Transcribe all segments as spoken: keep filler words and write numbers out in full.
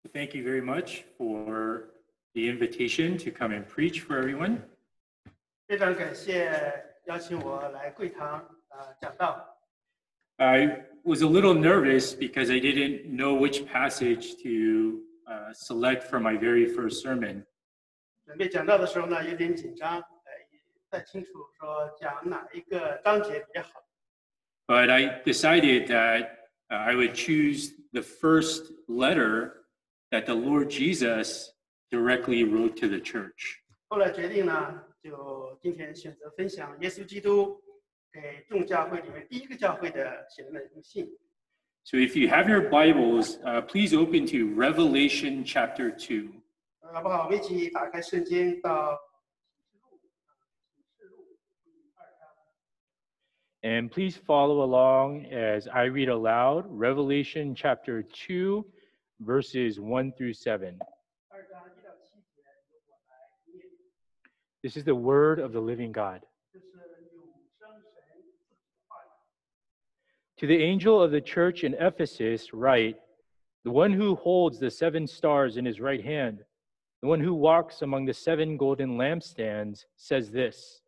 Thank you very much for the invitation to come and preach for everyone. 非常感谢邀请我来贵堂呃讲道。 I was a little nervous because I didn't know which passage to uh, select for my very first sermon. 准备讲道的时候呢，有点紧张，呃，也不太清楚说讲哪一个章节比较好。 But I decided that uh, I would choose the first letter that the Lord Jesus directly wrote to the church. 后来决定呢，就今天选择分享耶稣基督给众教会里面第一个教会的写的那封信。 So if you have your Bibles, uh, please open to Revelation chapter two. 呃好不好？我们一起打开圣经到启示录，启示录第二章。 And please follow along as I read aloud Revelation chapter two, verses one through seven. 二章一到七节由我来念， This is the word of the living God. 这是永生神自己的话语。 To the angel of the church in Ephesus, write, the one who holds the seven stars in his right hand, the one who walks among the seven golden lampstands, says this: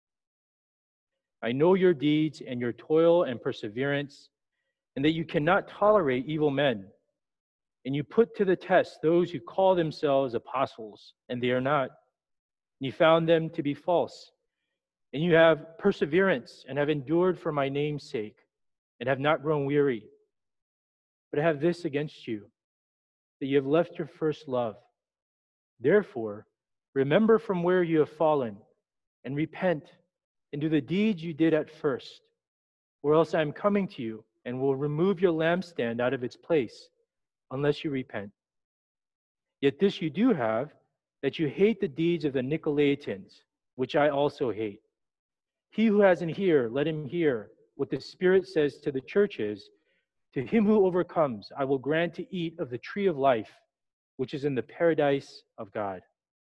I know your deeds and your toil and perseverance, and that you cannot tolerate evil men. And you put to the test those who call themselves apostles, and they are not. And you found them to be false. And you have perseverance and have endured for my name's sake, and have not grown weary. But I have this against you, that you have left your first love. Therefore, remember from where you have fallen, and repent, and do the deeds you did at first. Or else I am coming to you, and will remove your lampstand out of its place, unless you repent. Yet this you do have, that you hate the deeds of the Nicolaitans, which I also hate. He who has an ear, let him hear what the Spirit says to the churches. To him who overcomes, I will grant to eat of the tree of life, which is in the paradise of God.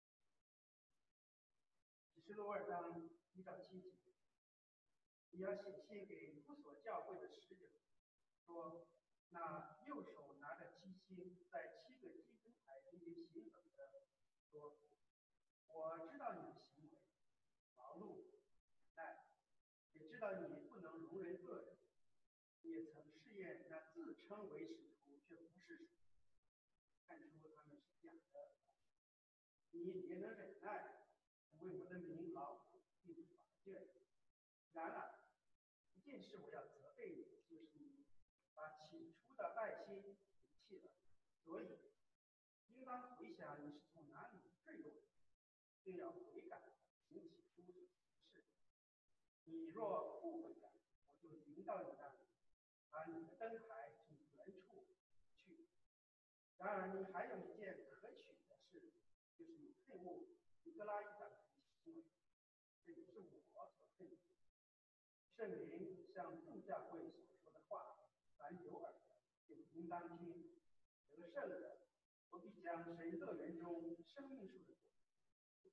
启示录二章一到七节，你要写信给以弗所教会的使者，说：那右手拿着七星，在七个金灯台中间行走的，说：我知道你的行为，忙碌、耐，也知道你不能容忍恶人，你也曾试验那自称为使徒却不是使徒，看出他们是假的。你也能忍耐，为我的名劳苦，并不乏倦。然而，一件事我要责备你，就是你把起初的爱心离弃了。所以，应当回想你是从哪里坠落的，并要悔改，行起初所行的事。你若不悔改，我就临到你那里，把你的灯台从原处去。然而，你还有一件可取的事，就是你恨恶尼格拉一党的行为，这也是我所恨的。圣灵向众教会所说的话，凡有耳的就应当听。得胜的，我必将神乐园中生命树的果子。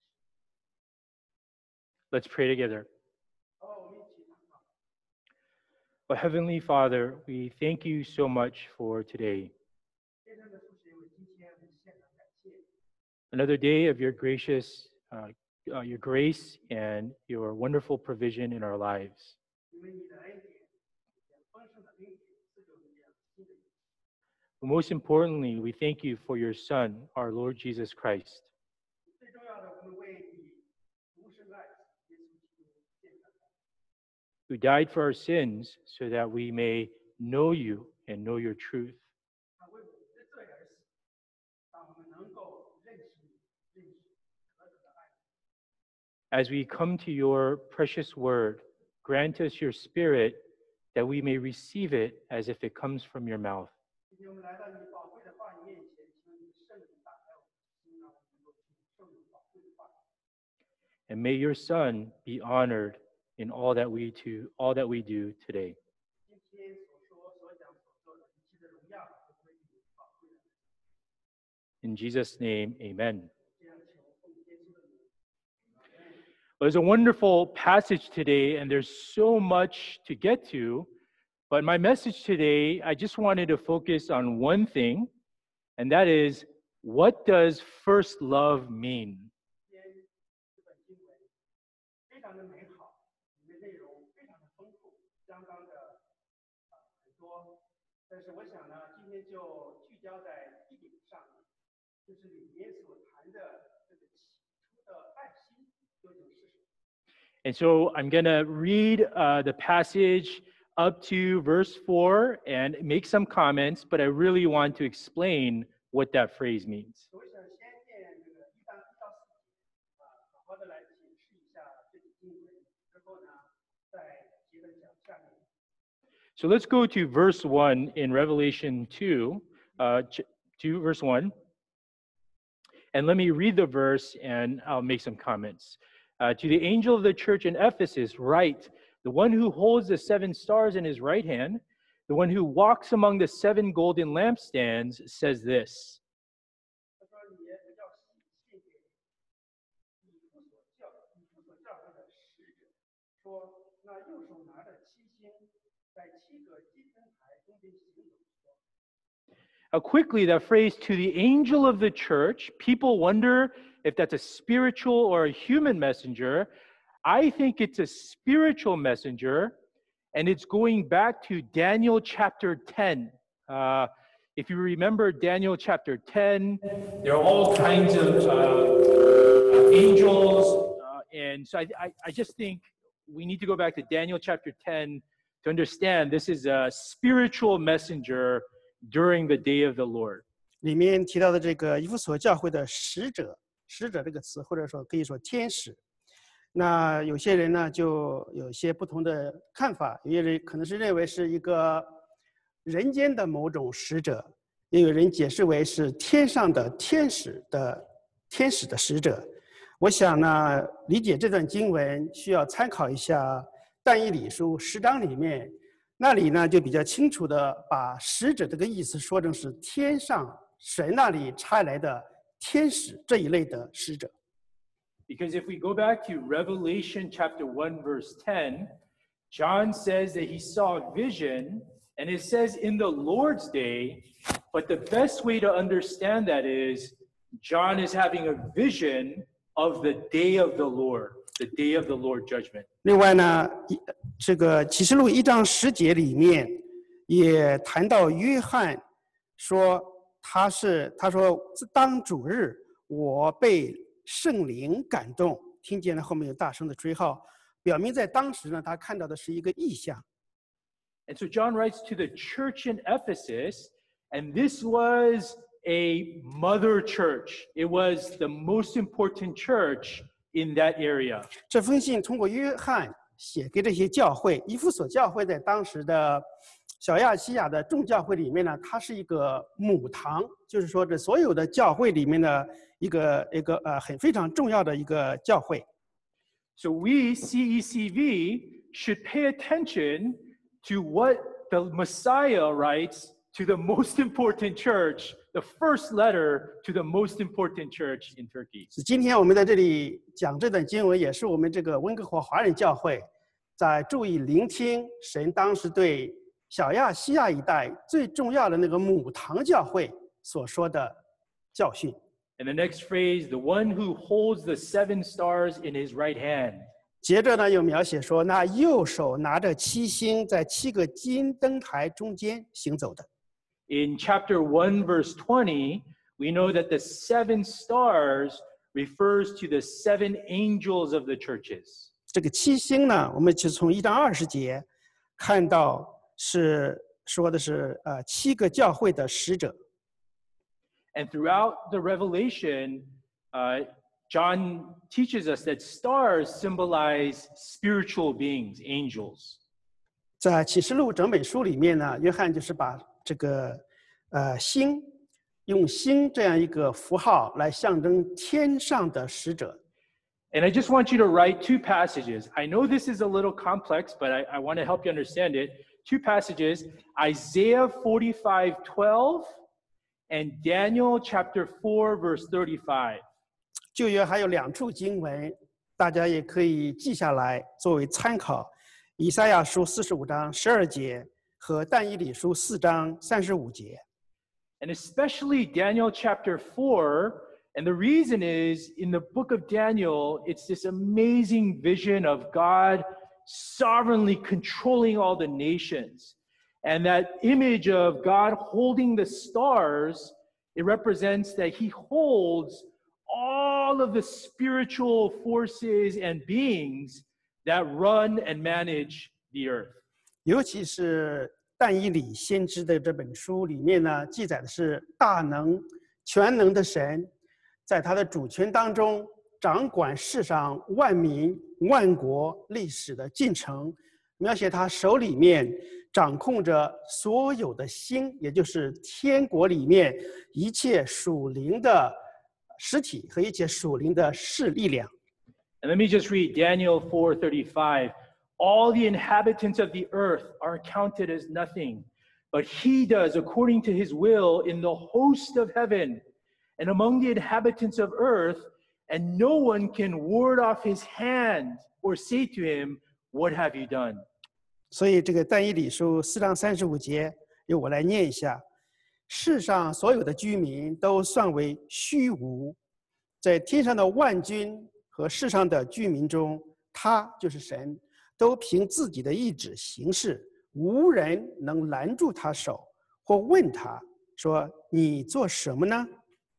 Let's pray together. 好，我们一起祷告。 Oh, Heavenly Father, we thank you so much for today. 天上的父神，为今天我们献上感谢。 Another day of your gracious, uh, uh, your grace and your wonderful provision in our lives. 因为你的恩典，将丰盛的恩典赐给我们这样新的一天。 But most importantly, we thank you for your Son, our Lord Jesus Christ, 最重要的，我们为你独生爱子耶稣基督献上感谢。 who died for our sins so that we may know you and know your truth. 他为我们的罪而死，让我们能够认识你，认识何等的爱你。 As we come to your precious word, grant us your Spirit that we may receive it as if it comes from your mouth. 今天我们来到你宝贵的话语面前，求你圣灵打开我们的心，让我们能够去受你宝贵的话语。 And may your Son be honored in all that we do, all that we do today. 今天所说、所讲、所做的一切的荣耀，都归于你宝贵的名。 In Jesus' name, amen. 这样求奉耶稣的名。 Well, there's a wonderful passage today, and there's so much to get to. But my message today, I just wanted to focus on one thing, and that is, what does first love mean? 今天这本经文非常的美好，里面内容非常的丰富，相当的呃很多。但是我想呢，今天就聚焦在一点上面，就是里面所谈的这个起初的爱心究竟是什么？ And so I'm going to read uh, the passage up to verse four and make some comments, but I really want to explain what that phrase means. 我想先念这个一到一到四节，啊，好好的来解释一下这个经文，之后呢，再接着讲下面。 So let's go to verse one in Revelation two, uh, ch- two, verse one. And let me read the verse and I'll make some comments. Uh, to the angel of the church in Ephesus, write, the one who holds the seven stars in his right hand, the one who walks among the seven golden lampstands, says this. 他说：“你要写信给以弗所教以弗所教会的使者，说那右手拿着七星，在七个金灯台中间行走。” Uh, quickly, that phrase, to the angel of the church, people wonder if that's a spiritual or a human messenger. I think it's a spiritual messenger, and it's going back to Daniel chapter ten. Uh, if you remember Daniel chapter ten, there are all kinds of uh, uh, angels, uh, and so I, I, I just think we need to go back to Daniel chapter ten to understand this is a spiritual messenger during the day of the Lord. 里面提到的这个以弗所教会的使者，使者这个词，或者说可以说天使。那有些人呢，就有一些不同的看法，有些人可能是认为是一个人间的某种使者，也有人解释为是天上的天使的天使的使者。我想呢，理解这段经文需要参考一下但以理书十章里面，那里呢就比较清楚的把使者这个意思说成是天上神那里差来的天使这一类的使者。 Because if we go back to Revelation chapter one, verse ten, John says that he saw a vision, and it says in the Lord's day, but the best way to understand that is John is having a vision of the day of the Lord, the day of the Lord judgment. 另外呢，一这个启示录一章十节里面也谈到约翰说他是他说当主日我被圣灵感动，听见了后面有大声的吹号，表明在当时呢他看到的是一个异象。 And so John writes to the church in Ephesus, and this was a mother church. It was the most important church in that area. 这封信通过约翰写给这些教会，以弗所教会在当时的小亚细亚的众教会里面呢，它是一个母堂，就是说这所有的教会里面的一个一个呃很非常重要的一个教会。 So we, C E C V, should pay attention to what the Messiah writes to the most important church, the first letter to the most important church in Turkey. 今天我们在这里讲这段经文，也是我们这个温哥华华人教会在注意聆听神当时对小亚细亚一带最重要的那个母堂教会所说的教训。 And the next phrase, the one who holds the seven stars in his right hand. 接着呢，又描写说，那右手拿着七星，在七个金灯台中间行走的。 In chapter one, verse twenty, we know that the seven stars refers to the seven angels of the churches. 这个七星呢，我们就从一章二十节看到是说的是呃七个教会的使者。 And throughout the Revelation, uh, John teaches us that stars symbolize spiritual beings, angels. 在启示录整本书里面呢，约翰就是把这个呃星，用星这样一个符号来象征天上的使者。 And I just want you to write two passages. I know this is a little complex, but I, I want to help you understand it. Two passages, Isaiah forty-five twelve and Daniel chapter four, verse thirty-five. 旧约还有两处经文，大家也可以记下来作为参考：以赛亚书四十五章十二节和但以理书四章三十五节。 and especially Daniel chapter four. And the reason is, in the book of Daniel, it's this amazing vision of God sovereignly controlling all the nations. And that image of God holding the stars, it represents that he holds all of the spiritual forces and beings that run and manage the earth. 尤其是但以理先知的这本书里面呢，记载的是大能、全能的神，在他的主权当中掌管世上万民、万国历史的进程，描写他手里面掌控着所有的星，也就是天国里面一切属灵的实体和一切属灵的势力量。 And let me just read Daniel four thirty-five. All the inhabitants of the earth are counted as nothing, but he does according to his will in the host of heaven and among the inhabitants of earth, and no one can ward off his hand or say to him, "What have you done?" 所以这个但以理书四章三十五节，由我来念一下：世上所有的居民都算为虚无，在天上的万军和世上的居民中，他就是神。都凭自己的意志行事，无人能拦住他手，或问他说：“你做什么呢？”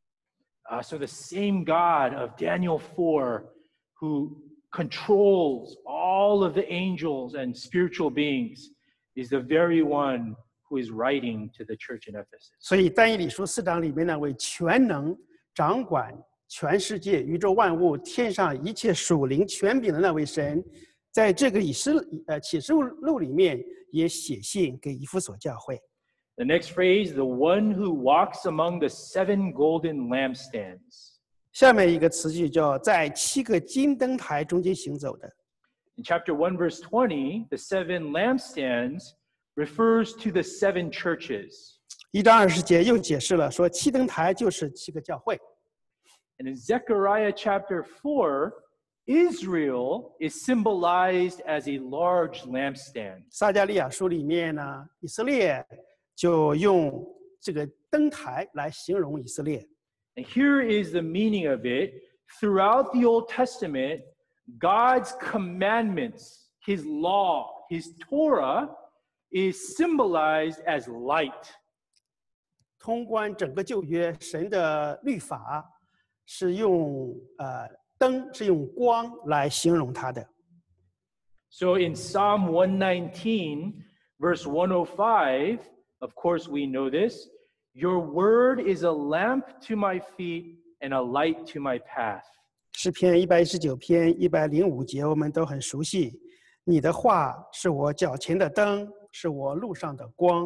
Uh, so the same God of Daniel four, who controls all of the angels and spiritual beings, is the very one who is writing to the church in Ephesus. 所以但以理书四章里面呢，为全能掌管全世界、宇宙万物、天上一切属灵权柄的那位神。在这个以斯呃启示录里面也写信给以弗所教会。 The next phrase, the one who walks among the seven golden lampstands. 下面一个词句叫在七个金灯台中间行走的。 In chapter one, verse twenty, the seven lampstands refers to the seven churches. 一章二十节又解释了说，七灯台就是七个教会。 And in Zechariah chapter four, Israel is symbolized as a large lampstand. 撒迦利亚书里面呢，以色列就用这个灯台来形容以色列。 And here is the meaning of it. Throughout the Old Testament, God's commandments, his law, his Torah, is symbolized as light. 通关整个旧约，神的律法是用呃灯，是用光来形容它的。 So in Psalm one nineteen, verse one oh five, of course we know this, your word is a lamp to my feet and a light to my path. 诗篇一百一十九篇一百零五节我们都很熟悉，你的话是我脚前的灯，是我路上的光。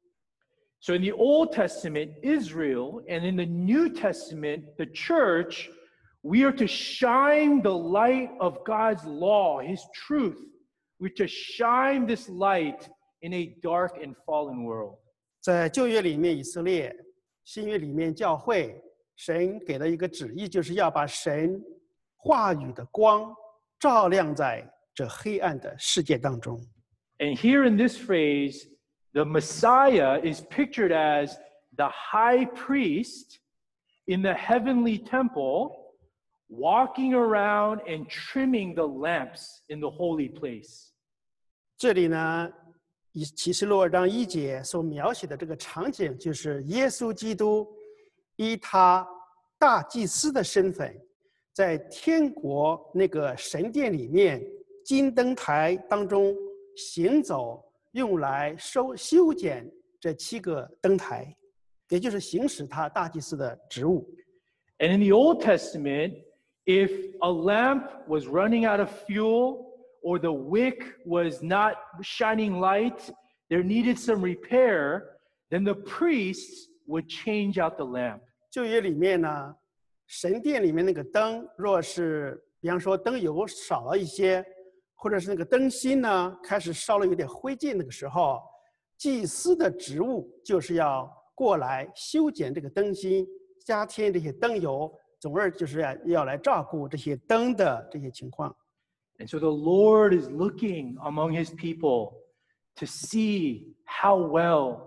So in the Old Testament, Israel, and in the New Testament, the church, we are to shine the light of God's law, his truth. We're to shine this light in a dark and fallen world. 在旧约里面以色列，新约里面教会，神给了一个旨意，就是要把神话语的光照亮在这黑暗的世界当中。 And here in this phrase, the Messiah is pictured as the high priest in the heavenly temple, walking around and trimming the lamps in the holy place. 这里呢，以启示录二章一节所描写的这个场景，就是耶稣基督以他大祭司的身份，在天国那个神殿里面金灯台当中行走，用来收修剪这七个灯台，也就是行使他大祭司的职务。 And in the Old Testament, if a lamp was running out of fuel or the wick was not shining light, there needed some repair, then the priests would change out the lamp. 旧约里面呢，神殿里面那个灯，若是比方说灯油少了一些，或者是那个灯芯呢开始烧了有点灰烬，那个时候，祭司的职务就是要过来修剪这个灯芯，加添这些灯油，总而就是要要来照顾这些灯的这些情况。 And so the Lord is looking among his people to see how well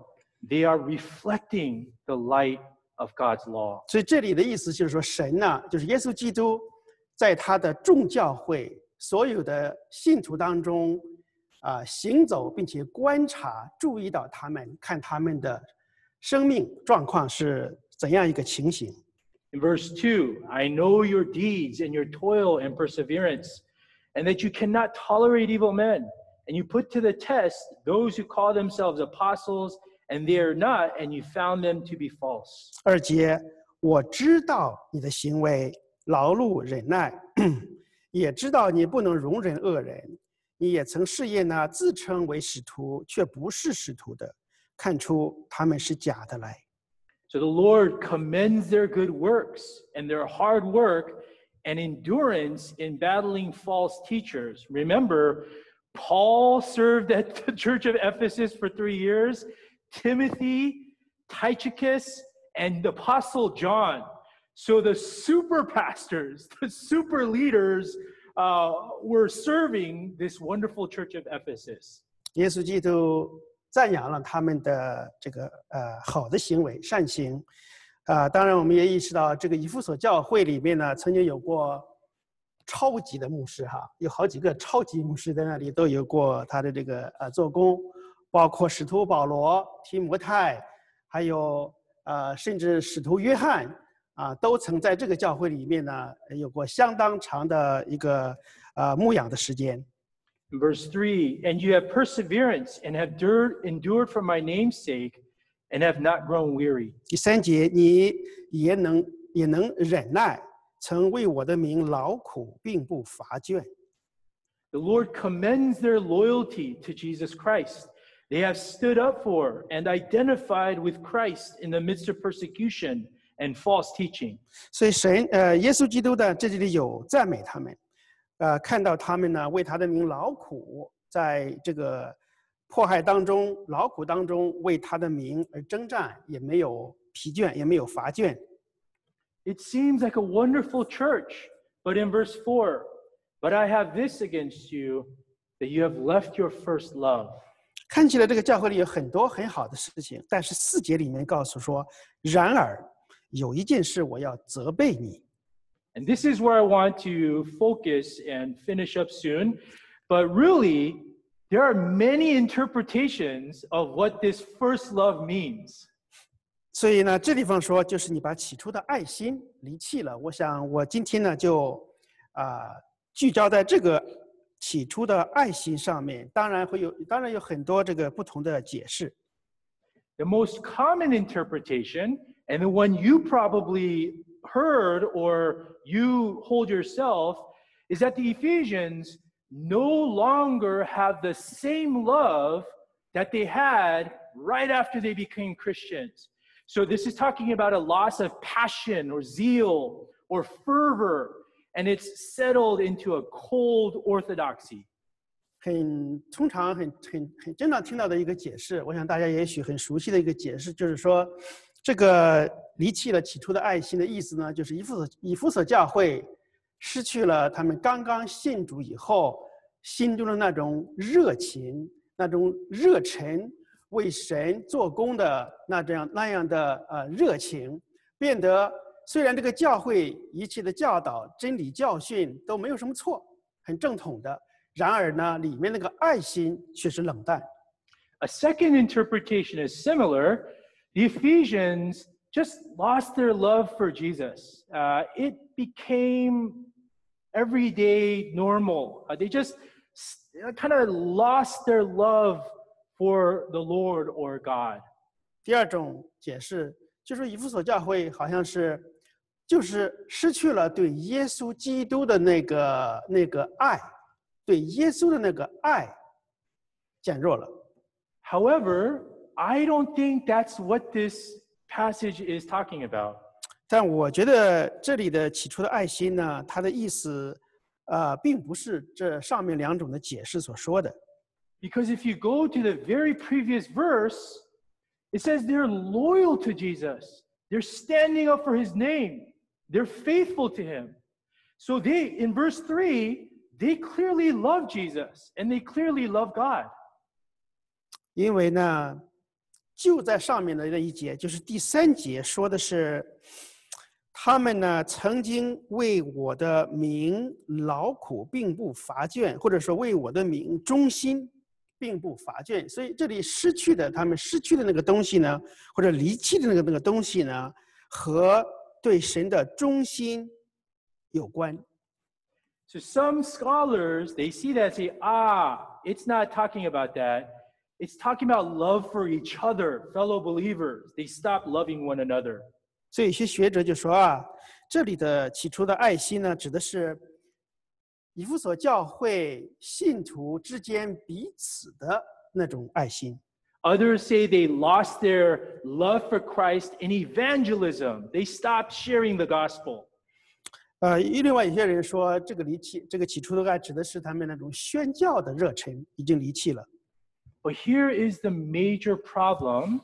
they are reflecting the light of God's law. 所以这里的意思就是说，神呢、就是耶稣基督，在他的众教会所有的信徒当中，啊、行走，并且观察、注意到他们，看他们的生命状况是怎样一个情形。 In verse two, I know your deeds and your toil and perseverance, and that you cannot tolerate evil men, and you put to the test those who call themselves apostles, and they are not, and you found them to be false. 二节，我知道你的行为，劳碌忍耐，也知道你不能容忍恶人。你也曾试验那自称为使徒却不是使徒的，看出他们是假的来。 So the Lord commends their good works and their hard work and endurance in battling false teachers. Remember, Paul served at the church of Ephesus for three years. Timothy, Tychicus, and the Apostle John. So the super pastors, the super leaders, uh, were serving this wonderful church of Ephesus. 耶稣基督赞扬了他们的这个呃好的行为、善行，啊、当然我们也意识到，这个以弗所教会里面呢，曾经有过超级的牧师哈，有好几个超级牧师在那里都有过他的这个呃做工，包括使徒保罗、提摩太，还有呃甚至使徒约翰啊、都曾在这个教会里面呢有过相当长的一个呃牧养的时间。 In verse three, and you have perseverance and have endured, endured for my name's sake and have not grown weary. 第三节，你也能也能忍耐，曾为我的名劳苦，并不乏倦。 The Lord commends their loyalty to Jesus Christ. They have stood up for and identified with Christ in the midst of persecution and false teaching. 所以神呃，耶稣基督的这里有赞美他们，呃，看到他们呢为他的名劳苦，在这个迫害当中、劳苦当中为他的名而征战，也没有疲倦，也没有乏倦。 It seems like a wonderful church, but in verse four, but I have this against you, that you have left your first love. 看起来这个教会里有很多很好的事情，但是四节里面告诉说，然而有一件事我要责备你。 And this is where I want to focus and finish up soon. But really, there are many interpretations of what this first love means. 所以呢，这地方说就是你把起初的爱心离弃了。我想我今天呢就啊、聚焦在这个起初的爱心上面，当然会有，当然有很多这个不同的解释。 The most common interpretation, and the one you probably heard or you hold yourself, is that the Ephesians no longer have the same love that they had right after they became Christians. So this is talking about a loss of passion or zeal or fervor, and it's settled into a cold orthodoxy. 很通常、很很很经常听到的一个解释，我想大家也许很熟悉的一个解释，就是说，这个离弃了起初的爱心的意思呢，就是以弗所以弗所教会失去了他们刚刚信主以后心中的那种热情、那种热忱，为神做工的那这样那样的呃热情，变得虽然这个教会一切的教导、真理教训都没有什么错，很正统的。 然而呢，里面那个爱心却是冷淡。 A second interpretation is similar. The Ephesians just lost their love for Jesus. Uh, it became everyday normal. Uh, they just kind of lost their love for the Lord or God. 第二种解释就是以弗所教会好像是就是失去了对耶稣基督的那个那个爱，对耶稣的那个爱减弱了。 However, I don't think that's what this passage is talking about. 但我觉得这里的起初的爱心呢，它的意思，呃，并不是这上面两种的解释所说的。 Because if you go to the very previous verse, it says they're loyal to Jesus. They're standing up for his name. They're faithful to him. So they, in verse three, they clearly love Jesus and they clearly love God. 因为呢， 就在上面的那一节，就是第三节说的是，他们呢曾经为我的名劳苦，并不乏倦，或者说为我的名忠心，并不乏倦。所以这里失去的，他们失去的那个东西呢，或者离弃的那个那个东西呢，和对神的忠心有关。 So some scholars, they see that and say, ah, it's not talking about that. It's talking about love for each other, fellow believers. They stop loving one another. 所以有些学者就说啊，这里的起初的爱心呢，指的是以弗所教会信徒之间彼此的那种爱心。 Others say they lost their love for Christ in evangelism. They stopped sharing the gospel. 呃，另外有些人说，这个离弃，这个起初的爱指的是他们那种宣教的热忱已经离弃了。 But here is the major problem.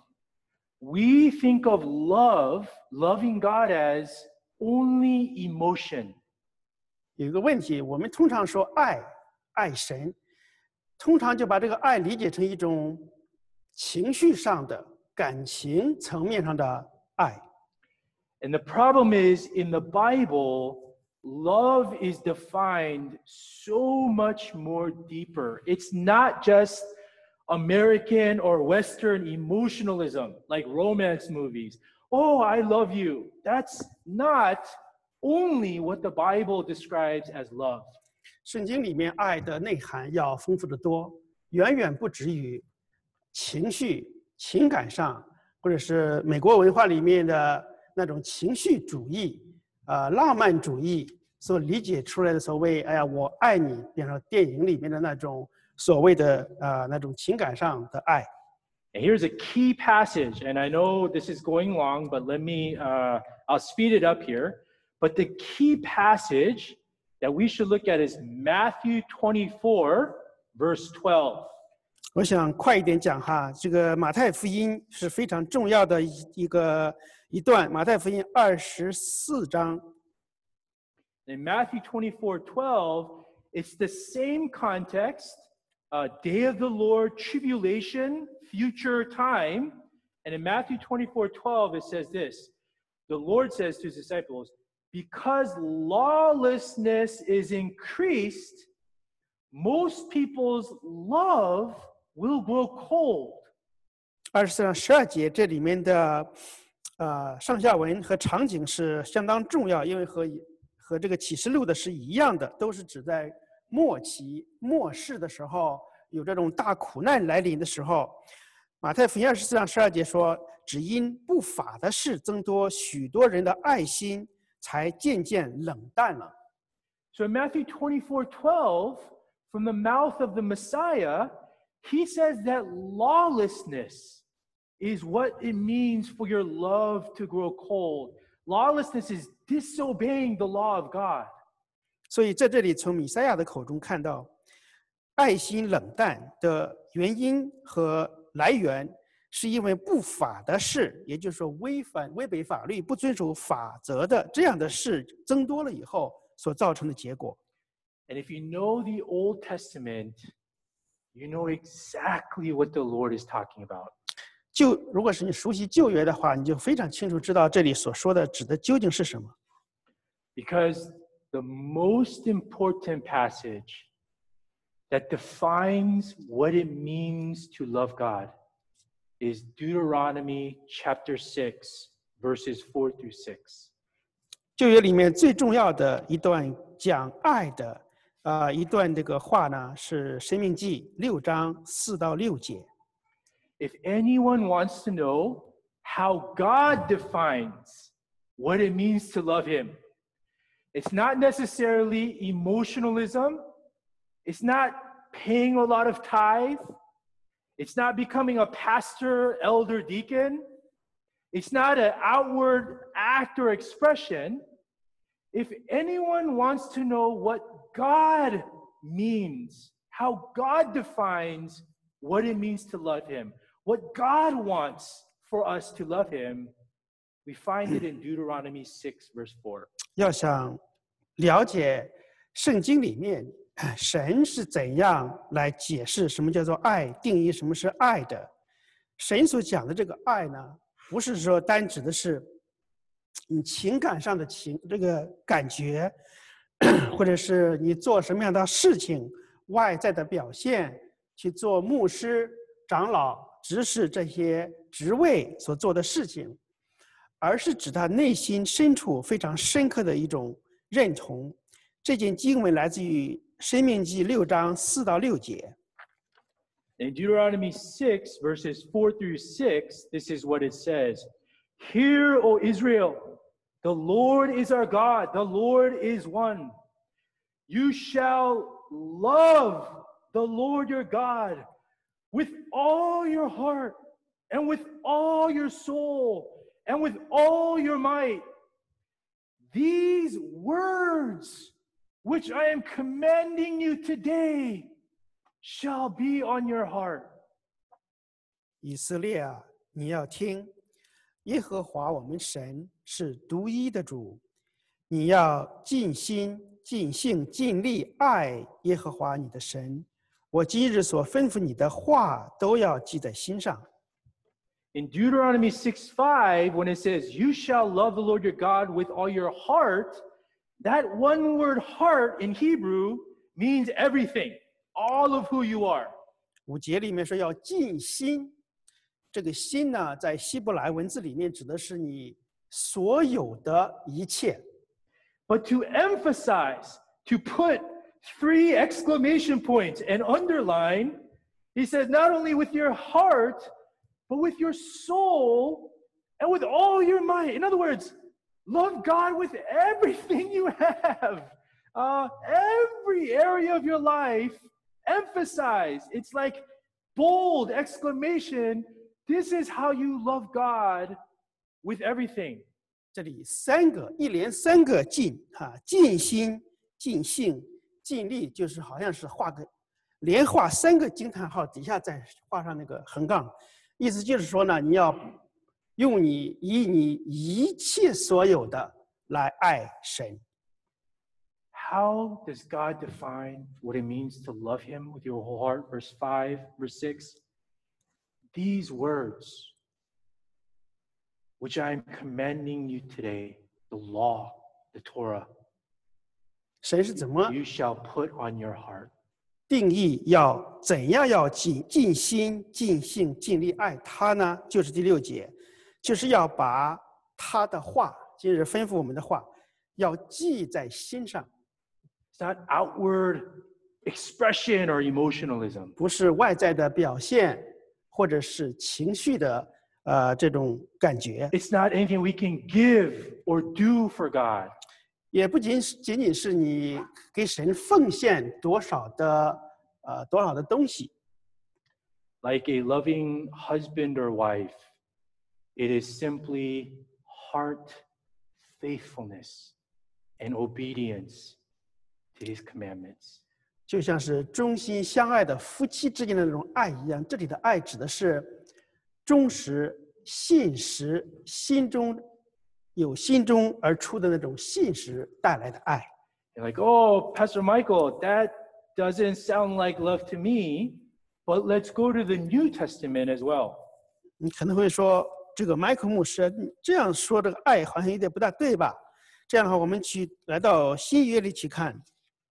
We think of love, loving God as only emotion. 有一个问题，我们通常说爱，爱神，通常就把这个爱理解成一种情绪上的、感情层面上的爱。 And the problem is, in the Bible, love is defined so much more deeper. It's not just American or Western emotionalism, like romance movies. Oh, I love you. That's not only what the Bible describes as love. 圣经里面爱的内涵要丰富得多，远远不止于情绪、情感上，或者是美国文化里面的那种情绪主义、呃浪漫主义所理解出来的所谓“哎呀，我爱你”，比方说电影里面的那种所谓的呃那种情感上的爱。 And here's a key passage, and I know this is going long, but let me, uh, I'll speed it up here. But the key passage that we should look at is Matthew twenty-four, verse twelve. 我想快一点讲哈，这个马太福音是非常重要的一一个一段，马太福音二十四章。 In Matthew twenty-four, twelve, it's the same context, uh, day of the Lord, tribulation, future time. And in Matthew twenty-four, twelve, it says this. The Lord says to his disciples, because lawlessness is increased, most people's love will grow cold. 二十四章十二节这里面的呃上下文和场景是相当重要，因为和和这个启示录的是一样的，都是指在末期末世的时候，有这种大苦难来临的时候。马太福音二十四章十二节说，只因不法的事增多，许多人的爱心才渐渐冷淡了。 So in Matthew twenty-four, twelve, from the mouth of the Messiah, he says that lawlessness is what it means for your love to grow cold. Lawlessness is disobeying the law of God. 所以在这里从弥赛亚的口中看到，爱心冷淡的原因和来源，是因为不法的事，也就是说违反违背法律、不遵守法则的这样的事增多了以后所造成的结果。 And if you know the Old Testament, you know exactly what the Lord is talking about. 就如果是你熟悉旧约的话，你就非常清楚知道这里所说的指的究竟是什么。 Because the most important passage that defines what it means to love God is Deuteronomy chapter six, verses four through six. 旧约里面最重要的一段讲爱的啊、呃、一段这个话呢，是申命记六章四到六节。 If anyone wants to know how God defines what it means to love him, it's not necessarily emotionalism. It's not paying a lot of tithe. It's not becoming a pastor, elder, deacon. It's not an outward act or expression. If anyone wants to know what God means, how God defines what it means to love him, what God wants for us to love him, we find it in Deuteronomy six, verse four. 要想了解圣经里面神是怎样来解释什么叫做爱，定义什么是爱的， 神所讲的这个爱呢，不是说单指的是你情感上的情这个感觉，或者是你做什么样的事情外在的表现，去做牧师、长老、执事这些职位所做的事情，而是指他内心深处非常深刻的一种认同。这件经文来自于《申命记》六章四到六节。 In Deuteronomy six, verses four through six, this is what it says. Hear, O Israel, the Lord is our God, the Lord is one. You shall love the Lord your God with all your heart and with all your soul and with all your might. These words which I am commanding you today shall be on your heart. 以色列啊，你要听，耶和华我们神是独一的主，你要尽心、尽性、尽力爱耶和华你的神。我今日所吩咐你的话，都要记在心上。 In Deuteronomy six five, when it says, you shall love the Lord your God with all your heart, that one word heart in Hebrew means everything, all of who you are. 五节里面说要尽心，这个心呢，在希伯来文字里面指的是你所有的一切。 But to emphasize, to put three exclamation points and underline, he says not only with your heart, but with your soul and with all your might. In other words, love God with everything you have. Uh, every area of your life, emphasize. It's like bold exclamation. This is how you love God with everything. 这里三个，一连三个尽哈，尽心、尽性、尽力，就是好像是画个连画三个惊叹号，底下再画上那个横杠，意思就是说呢，你要用你以你一切所有的来爱神。 How does God define what it means to love him with your whole heart? Verse five, verse six. These words, which I am commanding you today, the law, the Torah, 神是怎么 you shall put on your heart. 定义要怎样要尽尽心、尽性、尽力爱他呢？就是第六节，就是要把他的话，今日吩咐我们的话，要记在心上。 It's not outward expression or emotionalism. 不是外在的表现，或者是情绪的呃这种感觉， It's not anything we can give or do for God. 也不仅仅仅是你给神奉献多少的呃多少的东西。 Like a loving husband or wife, it is simply heart faithfulness and obedience to his commandments. 就像是忠心相爱的夫妻之间的那种爱一样，这里的爱指的是忠实、信实，心中有心中而出的那种信实带来的爱。 You're like, oh, Pastor Michael, that doesn't sound like love to me, but let's go to the New Testament as well. 你可能会说，这个麦克牧师你这样说这个爱好像有点不大对吧？这样的话，我们去来到新约里去看。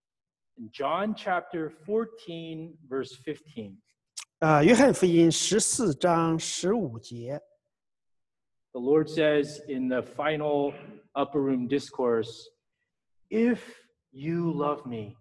In John chapter fourteen, verse fifteen. 啊，约翰福音十四章十五节， The Lord says in the final upper room discourse, if you love me,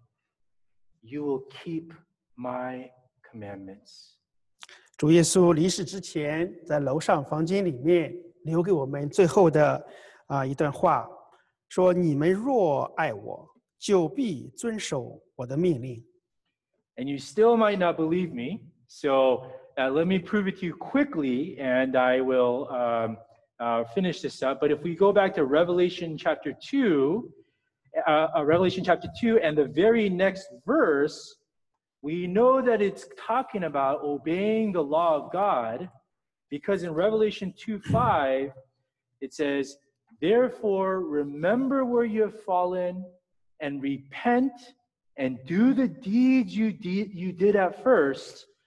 you will keep my commandments. 主耶稣离世之前，在楼上房间里面留给我们最后的啊一段话，说：“你们若爱我，就必遵守我的命令。” And you still might not believe me, so uh, let me prove it to you quickly, and I will um, uh, finish this up. But if we go back to Revelation chapter two, uh, uh, Revelation chapter two, and the very next verse, we know that it's talking about obeying the law of God, because in Revelation two five, it says, therefore remember where you have fallen, and repent, and do the deeds you did, you did at first.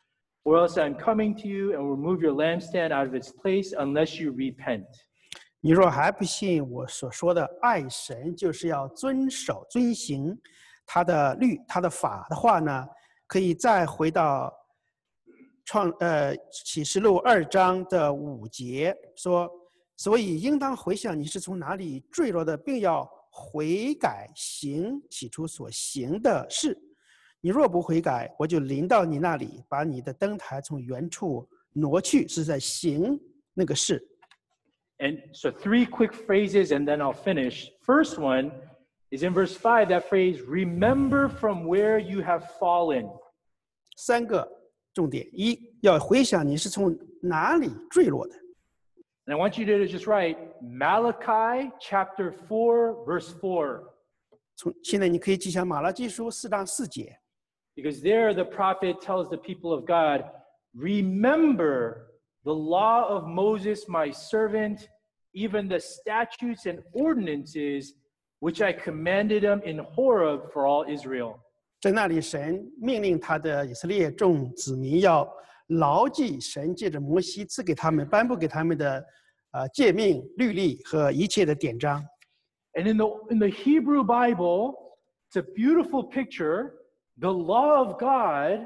or else I'm coming to you and will remove your lampstand out of its place unless you repent. 你若还不信我所说的爱神，就是要遵守、遵行他的律、他的法的话呢，可以再回到创呃启示录二章的五节说，所以应当回想你是从哪里坠落的，并要悔改，行起初所行的事。你若不悔改，我就临到你那里，把你的灯台从原处挪去，是在行那个事。 And so three quick phrases and then I'll finish. First one is in verse five, that phrase, remember from where you have fallen. 三个重点：一要回想你是从哪里坠落的。 And I want you to just write Malachi chapter four, verse four. 从现在你可以记下马拉基书四章四节。 Because there the prophet tells the people of God, remember the law of Moses, my servant, even the statutes and ordinances which I commanded them in Horeb for all Israel. 在那里，神命令他的以色列众子民要牢记神借着摩西赐给他们、颁布给他们的呃诫命、律例和一切的典章。 And in the, in the Hebrew Bible, it's a beautiful picture. The law of God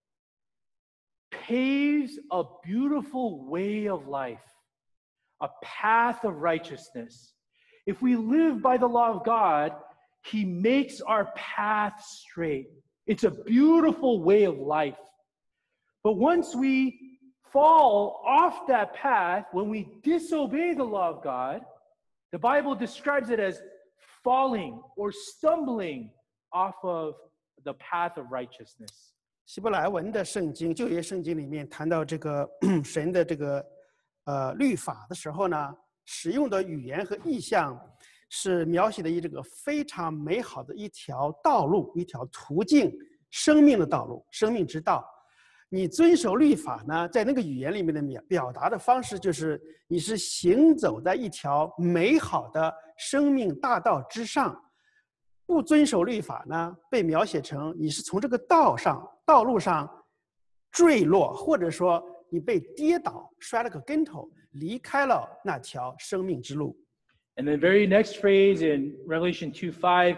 paves a beautiful way of life, a path of righteousness. If we live by the law of God, He makes our path straight. It's a beautiful way of life. But once we fall off that path, when we disobey the law of God, the Bible describes it as falling or stumbling off of the path of righteousness. 希伯来文的圣经，旧约圣经里面谈到这个神的这个呃律法的时候呢，使用的语言和意象是描写的一这个非常美好的一条道路，一条途径，生命的道路，生命之道。你遵守律法呢，在那个语言里面的表表达的方式，就是你是行走在一条美好的生命大道之上。不遵守律法呢，被描写成你是从这个道上、道路上坠落，或者说你被跌倒，摔了个跟头，离开了那条生命之路。 And the very next phrase in Revelation two five,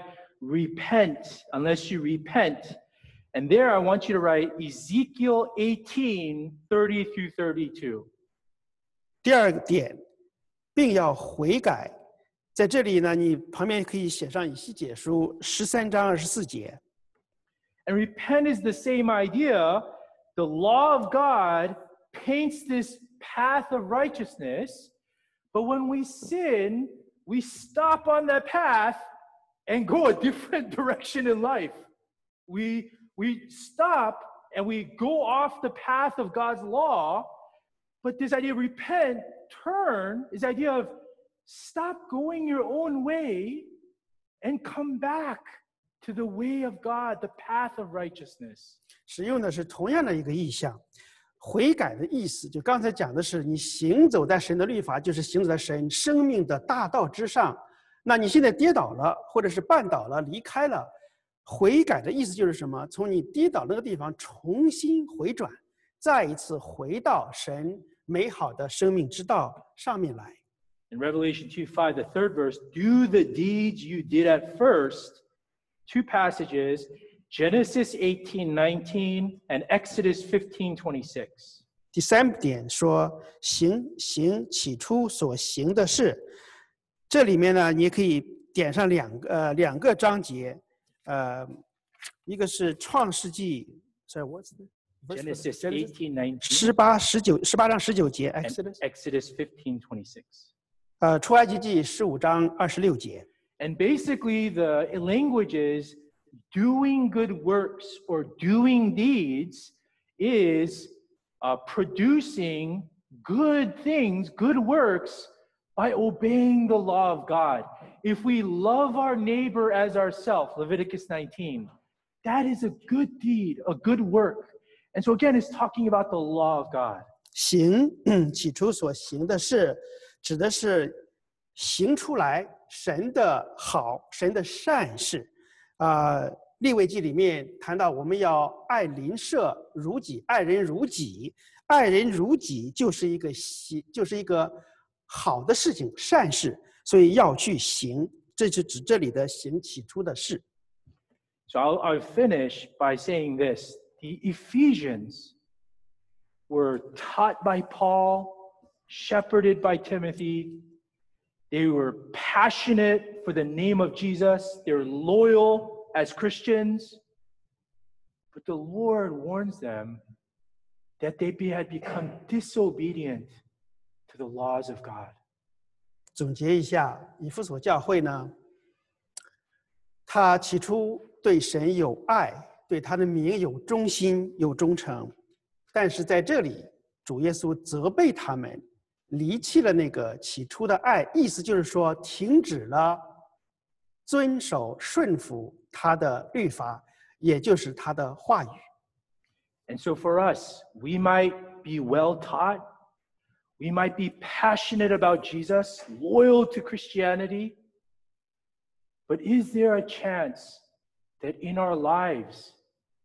repent unless you repent. And there I want you to write Ezekiel eighteen thirty through thirty-two. 第二个点，并要悔改。在这里呢，你旁边可以写上以西结书十三章二十四节。 And repent is the same idea. The law of God paints this path of righteousness, but when we sin, we stop on that path and go a different direction in life. We, we stop and we go off the path of God's law, but this idea of repent, turn, is the idea of stop going your own way and come back to the way of God, the path of righteousness. 使用的是同样的一个意象，悔改的意思，就刚才讲的是你行走在神的律法，就是行走在神生命的大道之上。那你现在跌倒了，或者是绊倒了，离开了，悔改的意思就是什么？从你跌倒那个地方重新回转，再一次回到神美好的生命之道上面来。 In Revelation two five, the third verse, do the deeds you did at first. Two passages, Genesis eighteen nineteen and Exodus fifteen twenty-six. 第三点说，行行起初所行的事。这里面呢，你也可以点上两个呃两个章节，呃，一个是创世纪 ，sorry what's the Genesis eighteen nineteen 十八十九十八章十九节 and Exodus fifteen twenty-six. 呃，出埃及记十五章二十六节。 And basically, the language is doing good works or doing deeds is uh, producing good things, good works by obeying the law of God. If we love our neighbor as ourselves, Leviticus nineteen, that is a good deed, a good work. And so again, it's talking about the law of God. 行起初所行的事，指的是行出来神的好，神的善事。啊、呃， 利未记里面谈到我们要爱邻舍如己，爱人如己，爱人如己就是一个行，就是一个好的事情，善事，所以要去行。这是指这里的行起初的事。 So I'll, I'll finish by saying this. The Ephesians were taught by Paul, shepherded by Timothy. They were passionate for the name of Jesus. They were loyal as Christians. But the Lord warns them that they be, had become disobedient to the laws of God. 总结一下，以弗所教会呢，他起初对神有爱，对他的名有忠心、有忠诚，但是在这里，主耶稣责备他们，离弃了那个起初的爱，意思就是说，停止了遵守、顺服他的律法，也就是他的话语。 And so for us, we might be well taught. We might be passionate about Jesus, loyal to Christianity. But is there a chance that in our lives,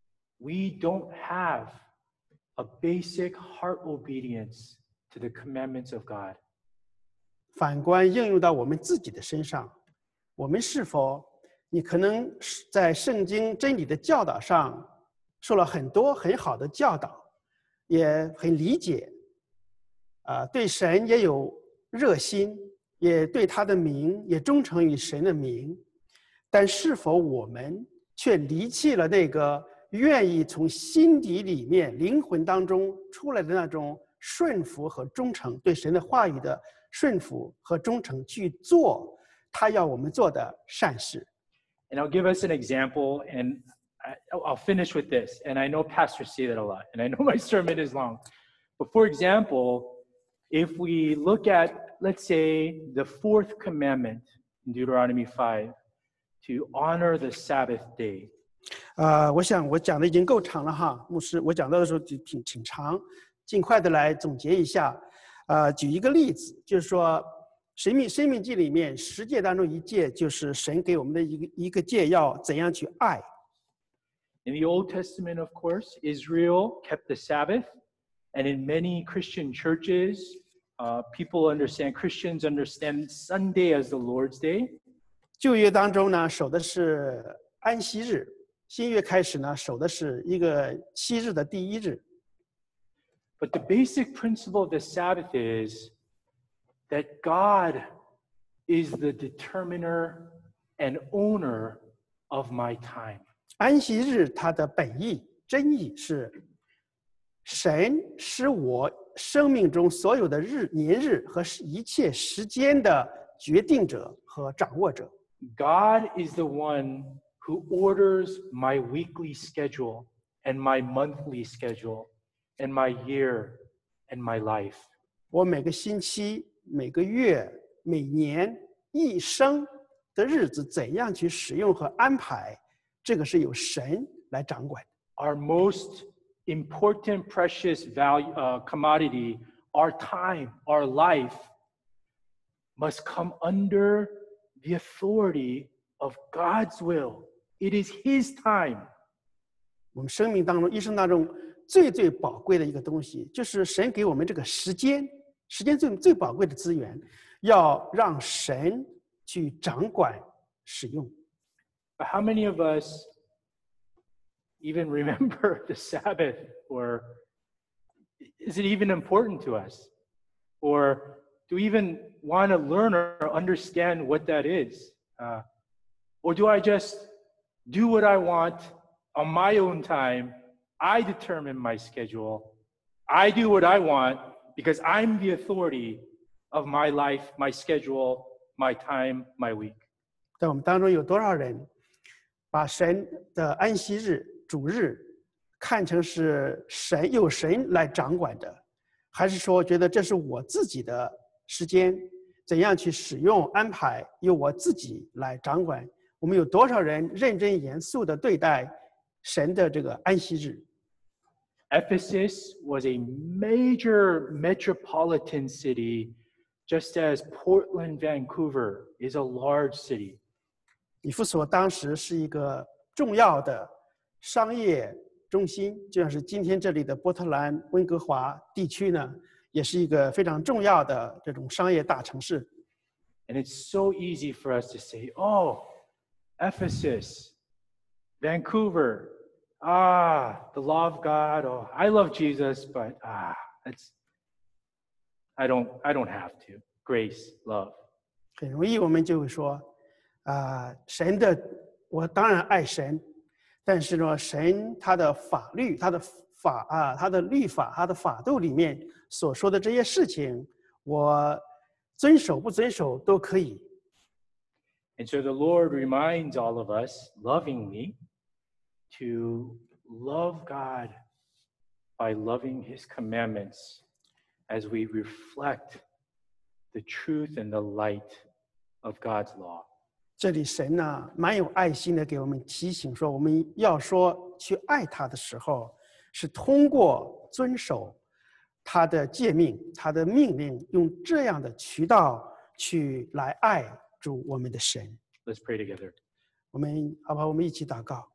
we don't have a basic heart obedience to the commandments of God? 反观应用到我们自己的身上，我们是否你可能在圣经真理的教导上受了很多很好的教导，也很理解，啊、呃，对神也有热心，也对他的名也忠诚于神的名，但是否我们却离弃了那个愿意从心底里面、灵魂当中出来的那种顺服和忠诚，对神的话语的顺服和忠诚，去做他要我们做的善事。 And I'll give us an example, and I'll finish with this. And I know pastors say that a lot, and I know my sermon is long. But for example, if we look at, let's say, the fourth commandment in Deuteronomy five, to honor the Sabbath day. 呃，我想我讲的已经够长了哈，牧师，我讲到的时候就挺挺长，尽快的来总结一下。呃，举一个例子，就是说，神命生命记里面十诫当中一诫，就是神给我们的一个一个诫，要怎样去爱。 In the Old Testament, of course, Israel kept the Sabbath, and in many Christian churches, uh, people understand, Christians understand Sunday as the Lord's day. 旧约当中呢，守的是安息日；新约开始呢，守的是一个七日的第一日。 But the basic principle of the Sabbath is that God is the determiner and owner of my time. 安息日它的本意真意是，神是我生命中所有的日年日和一切时间的决定者和掌握者。 God is the one who orders my weekly schedule and my monthly schedule and my year and my life. 我每个星期、每个月、每年、一生的日子怎样去使用和安排，这个是由神来掌管。 Our most important, precious value, uh, commodity, our time, our life, must come under the authority of God's will. It is His time. 我们生命当中、一生当中最最宝贵的一个东西，就是神给我们这个时间，时间最最宝贵的资源，要让神去掌管使用。 But how many of us even remember the Sabbath? Or is it even important to us? Or do we even want to learn or understand what that is? Uh, or do I just do what I want on my own time? I determine my schedule. I do what I want because I'm the authority of my life, my schedule, my time, my week. 在我们当中有多少人把神的安息日、主日看成是神由神来掌管的，还是说觉得这是我自己的时间，怎样去使用安排由我自己来掌管？我们有多少人认真严肃地对待神的这个安息日？ Ephesus was a major metropolitan city, just as Portland, Vancouver is a large city. 以弗所当时是一个重要的商业中心，就像是今天这里的波特兰温哥华地区呢，也是一个非常重要的这种商业大城市。 And it's so easy for us to say, oh, Ephesus, Vancouver, ah, the law of God, oh, I love Jesus, but ah, it's, I don't, I don't have to. Grace, love. 很容易我们就会说，啊、神的，我当然爱神，但是呢，神他的法律、他的法啊、他的律法、他的法度里面所说的这些事情，我遵守不遵守都可以。 And so the Lord reminds all of us lovingly to love God by loving his commandments as we reflect the truth and the light of God's law. 这里神呢，蛮有爱心的，给我们提醒说，我们要说去爱他的时候，是通过遵守他的诫命、他的命令，用这样的渠道去来爱主我们的神。 Let's pray together. 我们好不好？我们一起祷告。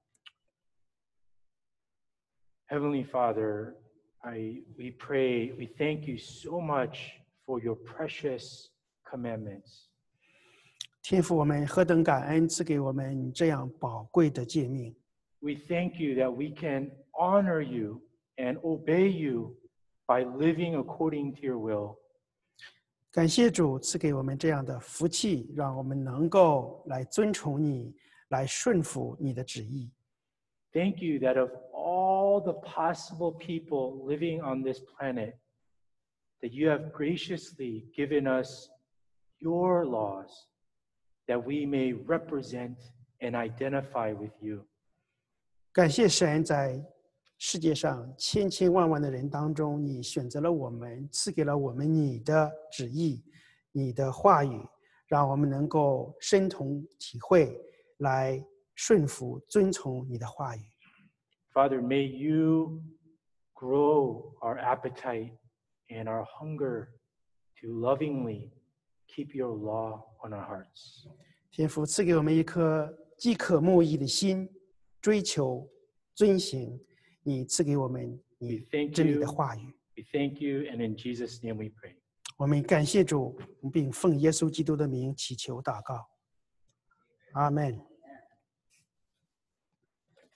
Heavenly Father, I, we pray, we thank you so much for your precious commandments. 天父，我们何等感恩，赐给我们这样宝贵的诫命。 We thank you that we can honor you and obey you by living according to your will. 感谢主赐给我们这样的福气，让我们能够来尊崇你，来顺服你的旨意。 Thank you that of all the possible people living on this planet, that you have graciously given us your laws, that we may represent and identify with you. 感谢神，在世界上千千万万的人当中，你选择了我们，赐给了我们你的旨意、你的话语，让我们能够身同体会，来顺服、遵从你的话语。 Father, may you grow our appetite and our hunger to lovingly keep your law on our hearts. 天父赐给我们一颗饥渴慕义的心，追求、遵行你赐给我们 We 你 thank 真理的 you. 话语。 We thank you, and in Jesus' name we pray. 我们感谢主，并奉耶稣基督的名祈求祷告。阿门。